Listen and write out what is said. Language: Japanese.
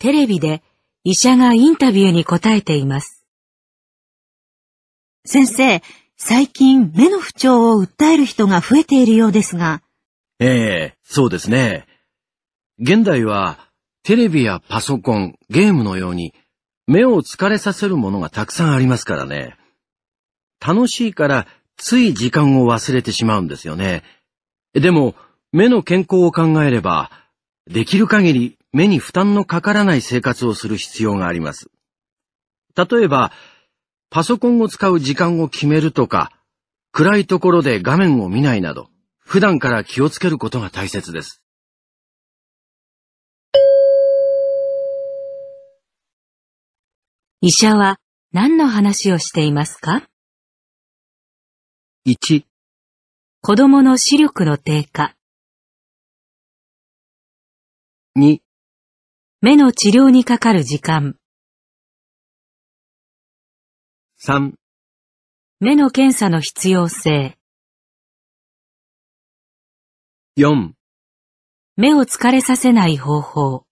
テレビで医者がインタビューに答えています。 先生、最近目の不調を訴える人が増えているようですが。 そうですね。現代はテレビやパソコン、ゲームのように目を疲れさせるものがたくさんありますからね。楽しいからつい時間を忘れてしまうんですよね。でも目の健康を考えれば、できる限り目に負担のかからない生活をする必要があります。例えば、パソコンを使う時間を決めるとか、暗いところで画面を見ないなど、普段から気をつけることが大切です。 医者は何の話をしていますか？ 1、 子供の視力の低下。 2、 目の治療にかかる時間。 3、 目の検査の必要性。 4、 目を疲れさせない方法。